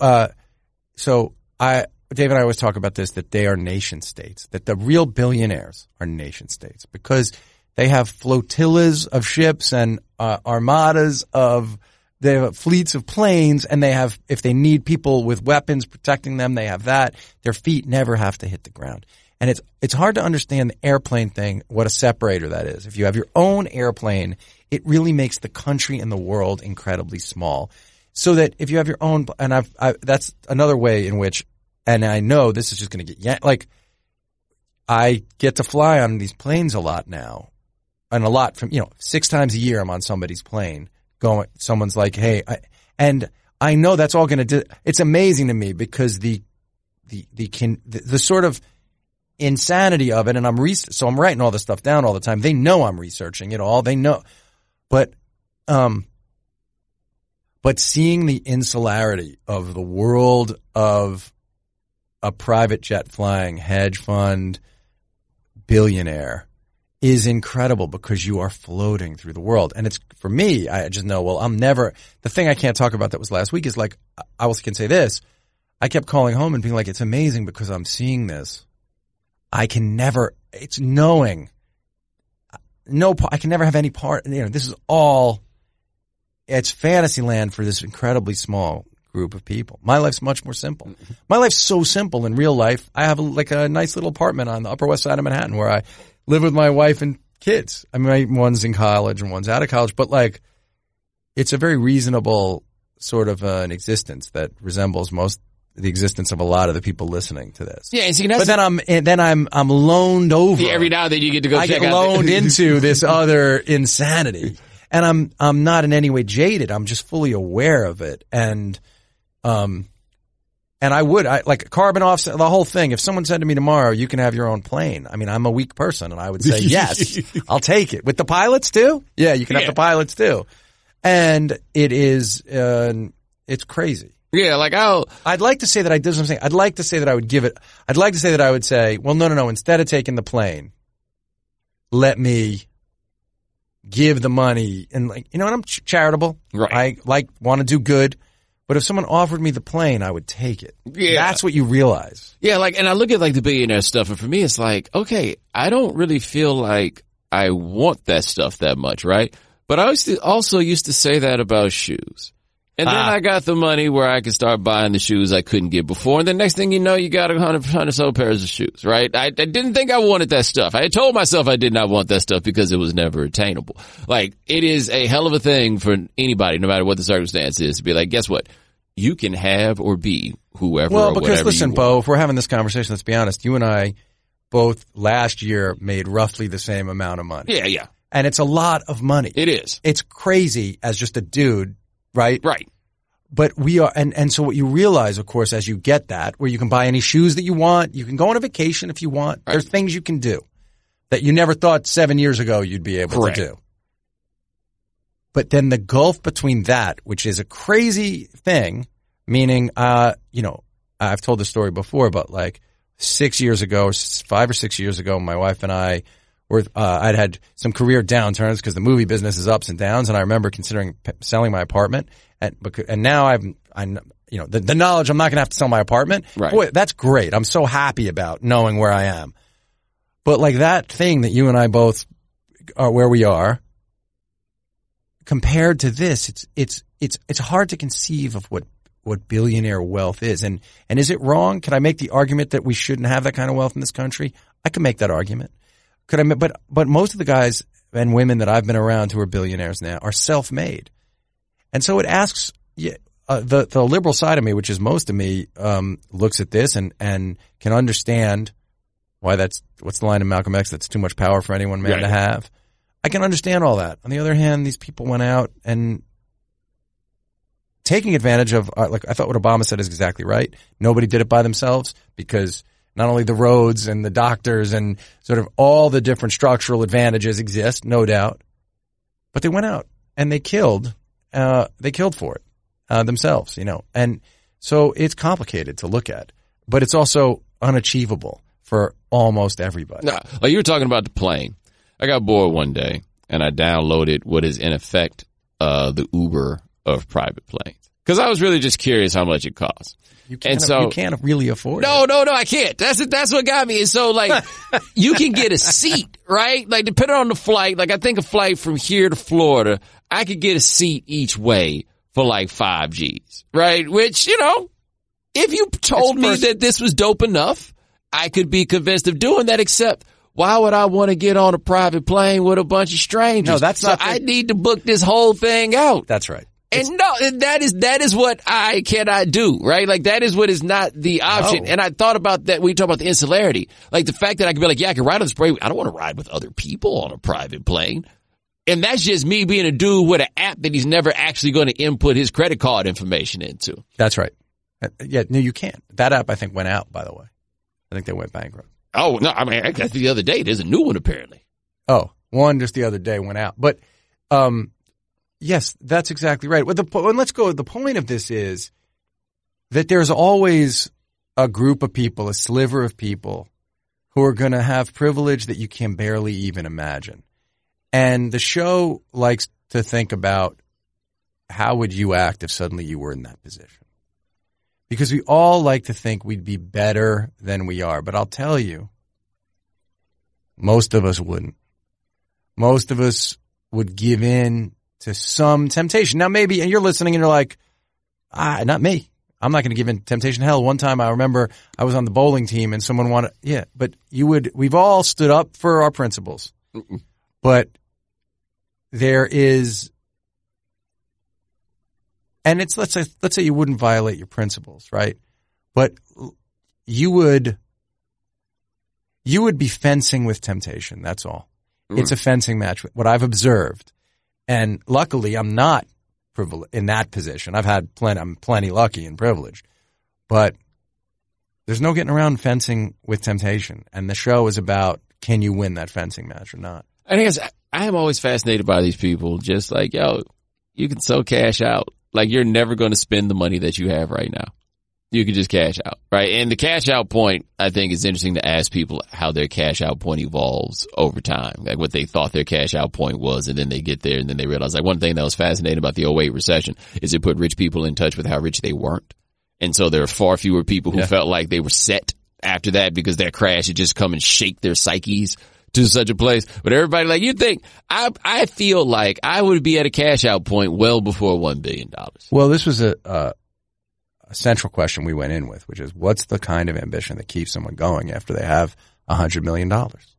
Dave and I always talk about this, that they are nation states, that the real billionaires are nation states, because they have flotillas of ships and armadas they have fleets of planes, and they have, if they need people with weapons protecting them, they have that. Their feet never have to hit the ground. And it's hard to understand the airplane thing, what a separator that is. If you have your own airplane, it really makes the country and the world incredibly small. So that if you have your own, and that's another way in which, and I know this is just going to get, like, I get to fly on these planes a lot now, and a lot from, 6 times a year I'm on somebody's plane someone's like, hey, and I know that's all going to do, it's amazing to me because the sort of insanity of it, and so I'm writing all this stuff down all the time. They know I'm researching it all. They know, but seeing the insularity of the world of a private jet flying hedge fund billionaire is incredible, because you are floating through the world. And it's, for me, I just know, well, the thing I can't talk about that was last week is, like, I can say this. I kept calling home and being like, it's amazing because I'm seeing this. I can never have any part, this is all, it's fantasy land for this incredibly small group of people. My life's much more simple. My life's so simple in real life. I have a nice little apartment on the Upper West Side of Manhattan where I live with my wife and kids. I mean, one's in college and one's out of college, but, like, it's a very reasonable sort of an existence that resembles the existence of a lot of the people listening to this. Yeah, but then I'm loaned over. Yeah, every now and then you get to go. I get loaned into this other insanity, and I'm not in any way jaded. I'm just fully aware of it, and like carbon offset, the whole thing. If someone said to me tomorrow, you can have your own plane, I mean, I'm a weak person, and I would say yes, I'll take it. With the pilots too? Yeah, you can have the pilots too, and it is it's crazy. Yeah, like I'd like to say that I did something. I'd like to say that I would give it. I'd like to say that I would say, well, no. Instead of taking the plane, let me give the money, and, like, and I'm charitable. Right. I want to do good. But if someone offered me the plane, I would take it. Yeah. That's what you realize. Yeah, like, and I look at, like, the billionaire stuff, and for me it's like, okay, I don't really feel like I want that stuff that much, right? But I also used to say that about shoes. And then I got the money where I could start buying the shoes I couldn't get before. And the next thing you know, you got 100 so pairs of shoes, right? I didn't think I wanted that stuff. I had told myself I did not want that stuff because it was never attainable. Like, it is a hell of a thing for anybody, no matter what the circumstance is, to be like, guess what? You can have or be whoever or whatever you want. Well, because listen, Bo, if we're having this conversation, let's be honest, you and I both last year made roughly the same amount of money. Yeah. And it's a lot of money. It is. It's crazy as just a dude, right? Right. But we are, and so what you realize, of course, as you get that, where you can buy any shoes that you want, you can go on a vacation if you want. Right. There's things you can do that you never thought 7 years ago you'd be able to do. But then the gulf between that, which is a crazy thing, meaning, I've told this story before, but like 6 years ago, or 5 or 6 years ago, my wife and I were, I'd had some career downturns because the movie business is ups and downs. And I remember considering selling my apartment. And now the knowledge I'm not going to have to sell my apartment. Right. Boy, that's great. I'm so happy about knowing where I am. But like that thing that you and I both are where we are, compared to this, it's hard to conceive of what billionaire wealth is. And is it wrong? Could I make the argument that we shouldn't have that kind of wealth in this country? I can make that argument. But most of the guys and women that I've been around who are billionaires now are self-made. And so it asks, the liberal side of me, which is most of me, looks at this and can understand why what's the line in Malcolm X? That's too much power for any one man to have. I can understand all that. On the other hand, these people went out and taking advantage of, like I thought what Obama said is exactly right. Nobody did it by themselves because not only the roads and the doctors and sort of all the different structural advantages exist, no doubt, but they went out and they killed for it, themselves, and so it's complicated to look at, but it's also unachievable for almost everybody. No, like you were talking about the plane. I got bored one day and I downloaded what is in effect, the Uber of private planes. Cause I was really just curious how much it costs. You can't really afford it. No, I can't. That's what got me. And so like, you can get a seat, right? Like depending on the flight, like I think a flight from here to Florida, I could get a seat each way for like 5 G's, right? Which, if you told me that this was dope enough, I could be convinced of doing that, except why would I want to get on a private plane with a bunch of strangers? No, that's not. I need to book this whole thing out. That's right. And that is what I cannot do, right? Like that is what is not the option. No. And I thought about that when you talk about the insularity. Like the fact that I could be like, I can ride on this plane. I don't want to ride with other people on a private plane. And that's just me being a dude with an app that he's never actually going to input his credit card information into. That's right. Yeah, no, you can't. That app, I think, went out, by the way. I think they went bankrupt. Oh, no, I mean, I guess the other day, there's a new one, apparently. Oh, one just the other day went out. But, yes, that's exactly right. Well, let's go. The point of this is that there's always a group of people, a sliver of people, who are going to have privilege that you can barely even imagine. And the show likes to think about how would you act if suddenly you were in that position? Because we all like to think we'd be better than we are. But I'll tell you, most of us wouldn't. Most of us would give in to some temptation. Now maybe, and you're listening and you're like, not me. I'm not going to give in to temptation. Hell, one time I remember I was on the bowling team and someone wanted, but we've all stood up for our principles. Mm-mm. But there is, and it's, let's say you wouldn't violate your principles, right? But you would be fencing with temptation. That's all. Mm. It's a fencing match. What I've observed, and luckily I'm not in that position. I'm plenty lucky and privileged, but there's no getting around fencing with temptation. And the show is about, can you win that fencing match or not? I guess I am always fascinated by these people. Just like, you can so cash out. Like you're never going to spend the money that you have right now. You can just cash out, right? And the cash out point, I think, is interesting to ask people how their cash out point evolves over time, like what they thought their cash out point was, and then they get there and then they realize, like, one thing that was fascinating about the 2008 recession is it put rich people in touch with how rich they weren't. And so there are far fewer people who felt like they were set after that because that crash had just come and shake their psyches to such a place. But everybody, like, you think, I feel like I would be at a cash out point well before $1 billion. Well, this was a central question we went in with, which is what's the kind of ambition that keeps someone going after they have $100 million?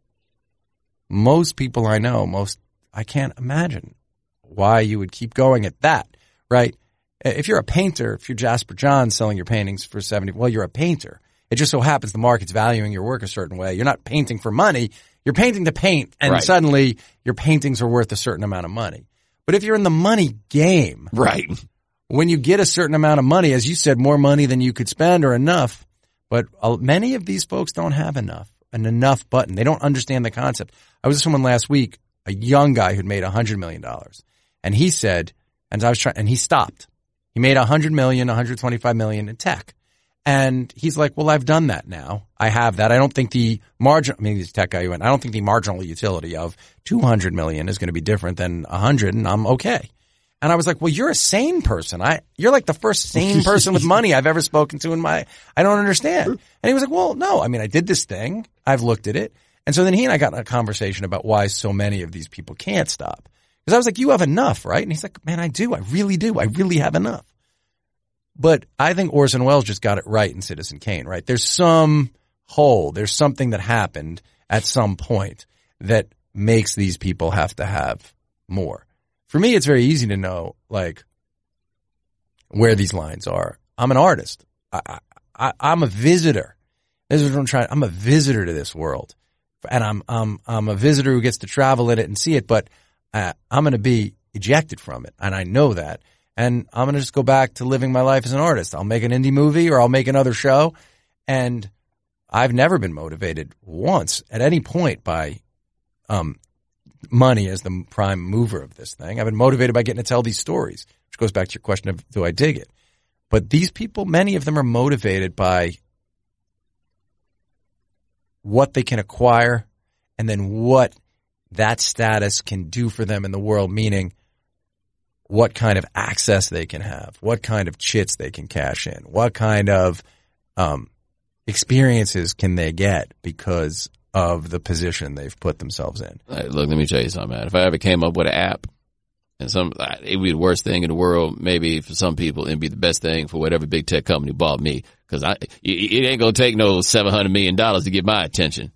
Most people I know, I can't imagine why you would keep going at that, right? If you're a painter, if you're Jasper Johns selling your paintings for 70, well, you're a painter. It just so happens the market's valuing your work a certain way. You're not painting for money. You're painting to paint, and suddenly your paintings are worth a certain amount of money. But if you're in the money game, right, when you get a certain amount of money, as you said, more money than you could spend or enough, but many of these folks don't have an enough button. They don't understand the concept. I was with someone last week, a young guy who'd made $100 million, and he said, and he stopped. He made $100 million, $125 million in tech. And he's like, well, I've done that now. I have that. I don't think the he's a tech guy who went, I don't think the marginal utility of 200 million is going to be different than 100, and I'm okay. And I was like, well, you're a sane person. You're like the first sane person with money I've ever spoken to I don't understand. And he was like, well, no, I mean, I did this thing. I've looked at it. And so then he and I got in a conversation about why so many of these people can't stop. Because I was like, you have enough, right? And he's like, man, I do. I really do. I really have enough. But I think Orson Welles just got it right in Citizen Kane, right? There's some hole. There's something that happened at some point that makes these people have to have more. For me, it's very easy to know, like, where these lines are. I'm an artist. I'm a visitor. This is what I'm trying. I'm a visitor to this world, and I'm a visitor who gets to travel in it and see it. But I'm going to be ejected from it, and I know that. And I'm going to just go back to living my life as an artist. I'll make an indie movie or I'll make another show. And I've never been motivated once at any point by money as the prime mover of this thing. I've been motivated by getting to tell these stories, which goes back to your question of do I dig it? But these people, many of them are motivated by what they can acquire and then what that status can do for them in the world, meaning what kind of access they can have, what kind of chits they can cash in, what kind of experiences can they get because of the position they've put themselves in. Look, let me tell you something, man. If I ever came up with an app, and it would be the worst thing in the world. Maybe for some people, it'd be the best thing for whatever big tech company bought me, because it ain't gonna take no $700 million to get my attention.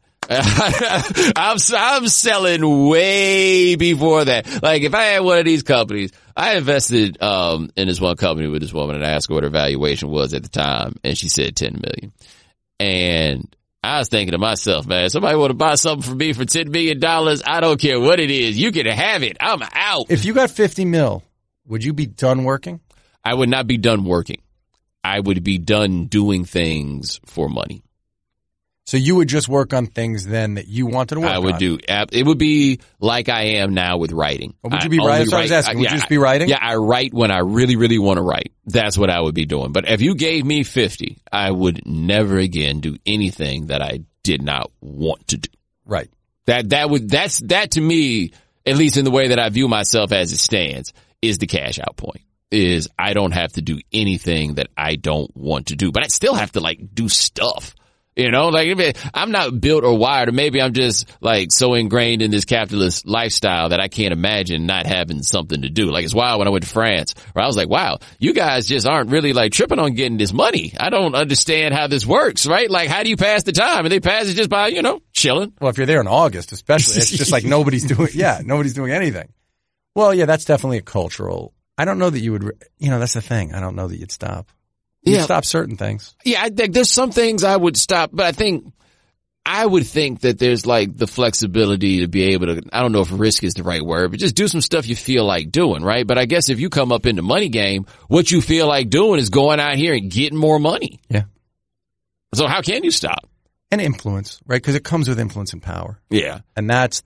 I'm selling way before that. Like, if I had one of these companies, I invested in this one company with this woman, and I asked her what her valuation was at the time, and she said $10 million. And I was thinking to myself, man, somebody want to buy something for me for $10 million? I don't care what it is. You can have it. I'm out. If you got 50 mil, would you be done working? I would not be done working. I would be done doing things for money. So you would just work on things then that you wanted to work on? I would do. It would be like I am now with writing. Would you be writing? So I was asking, would you just be writing? Yeah, I write when I really, really want to write. That's what I would be doing. But if you gave me 50, I would never again do anything that I did not want to do. Right. That to me, at least in the way that I view myself as it stands, is the cash out point. Is I don't have to do anything that I don't want to do, but I still have to like do stuff. You know, like I'm not built or wired, or maybe I'm just like so ingrained in this capitalist lifestyle that I can't imagine not having something to do. Like, it's wild when I went to France, where I was like, wow, you guys just aren't really like tripping on getting this money. I don't understand how this works, right? Like, how do you pass the time? And they pass it just by, chilling. Well, if you're there in August, especially, it's just like nobody's doing anything. Well, yeah, that's definitely a cultural. I don't know that you would, that's the thing. I don't know that you'd stop. You stop certain things. Yeah, I think there's some things I would stop, but I would think that there's like the flexibility to be able to, I don't know if risk is the right word, but just do some stuff you feel like doing, right? But I guess if you come up in the money game, what you feel like doing is going out here and getting more money. Yeah. So how can you stop? And influence, right? Because it comes with influence and power. Yeah. And that's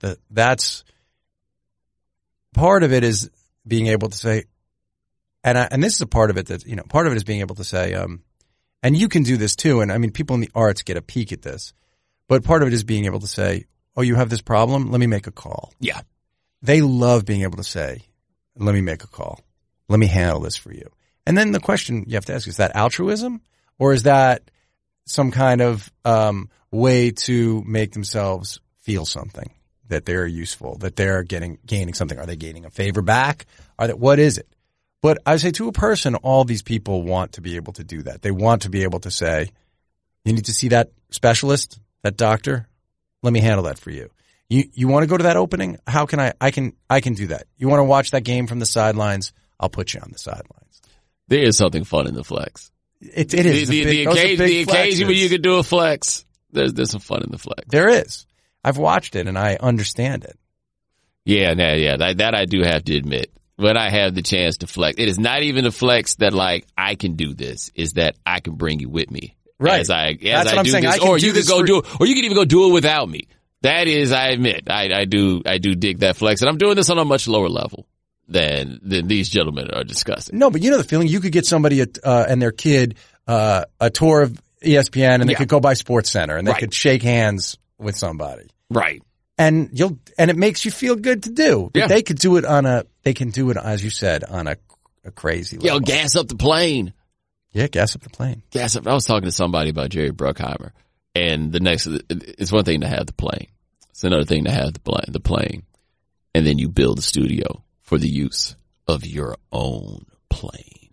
part of it is being able to say, and this is a part of it that, part of it is being able to say, and you can do this too. And I mean, people in the arts get a peek at this, but part of it is being able to say, oh, you have this problem? Let me make a call. Yeah. They love being able to say, let me make a call. Let me handle this for you. And then the question you have to ask, is that altruism, or is that some kind of, way to make themselves feel something? that they're useful, that they're gaining something. Are they gaining a favor back? What is it? But I say to a person, all these people want to be able to do that. They want to be able to say, you need to see that specialist, that doctor. Let me handle that for you. You want to go to that opening? How can I can do that. You want to watch that game from the sidelines? I'll put you on the sidelines. There is something fun in the flex. It is. The occasion when you can do a flex, there's some fun in the flex. There is. I've watched it and I understand it. Yeah. That I do have to admit. When I have the chance to flex, it is not even a flex that like I can do this. Is that I can bring you with me. Right. As I do this, or you can go do it, or you can even go do it without me. That is, I admit, I do dig that flex, and I'm doing this on a much lower level than these gentlemen are discussing. No, but you know the feeling. You could get somebody and their kid a tour of ESPN, and they could go by Sports Center, and they could shake hands with somebody. Right. And it makes you feel good to do. Yeah. They could do it as you said, on a crazy level. Yo, gas up the plane. Yeah, gas up the plane. Gas up. I was talking to somebody about Jerry Bruckheimer, and it's one thing to have the plane. It's another thing to have the plane, and then you build a studio for the use of your own plane.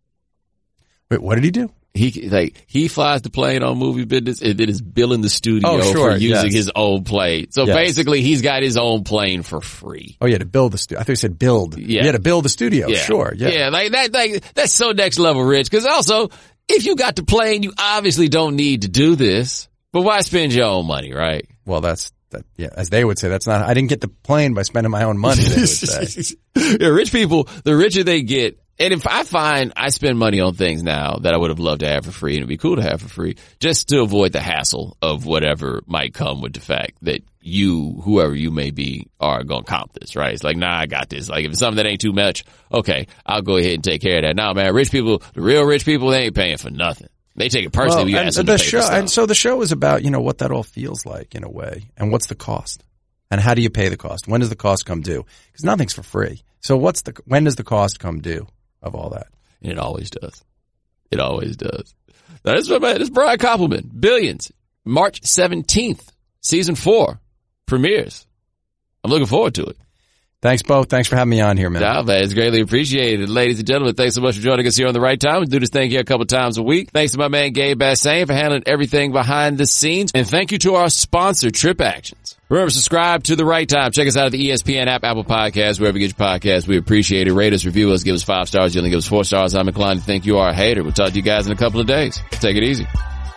Wait, what did he do? He flies the plane on Movie Business and then is billing the studio for using his own plane. So basically he's got his own plane for free. Oh yeah, to build the studio. I thought you said build. Yeah. Yeah, to build the studio. Yeah. Sure. Yeah. Yeah, like that's so next level rich. Cause also, if you got the plane, you obviously don't need to do this. But why spend your own money, right? Well, yeah, as they would say, I didn't get the plane by spending my own money, they would say. Yeah, rich people, the richer they get, and if I find I spend money on things now that I would have loved to have for free, and it'd be cool to have for free, just to avoid the hassle of whatever might come with the fact that you, whoever you may be, are going to comp this, right? It's like, nah, I got this. Like, if it's something that ain't too much, okay, I'll go ahead and take care of that. Nah, man, rich people, the real rich people, they ain't paying for nothing. They take it personally when you ask them to pay for stuff. And so the show is about, what that all feels like in a way, and what's the cost, and how do you pay the cost? When does the cost come due? Because nothing's for free. So when does the cost come due of all that? And it always does. It always does. Now, this is Brian Koppelman. Billions. March 17th, season 4 premieres. I'm looking forward to it. Thanks, Bo. Thanks for having me on here, man. Yeah, man. It's greatly appreciated. Ladies and gentlemen, thanks so much for joining us here on The Right Time. We do this thing here a couple times a week. Thanks to my man, Gabe Bassain, for handling everything behind the scenes. And thank you to our sponsor, Trip Actions. Remember, subscribe to The Right Time. Check us out at the ESPN app, Apple Podcasts, wherever you get your podcasts. We appreciate it. Rate us, review us, give us 5 stars. You only give us 4 stars. I'm inclined to think you are a hater. We'll talk to you guys in a couple of days. Take it easy.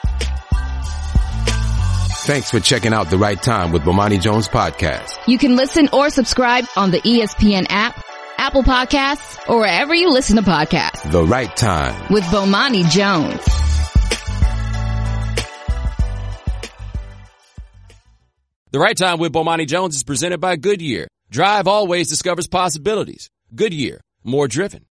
Thanks for checking out The Right Time with Bomani Jones podcast. You can listen or subscribe on the ESPN app, Apple Podcasts, or wherever you listen to podcasts. The Right Time with Bomani Jones. The Right Time with Bomani Jones is presented by Goodyear. Drive always discovers possibilities. Goodyear, more driven.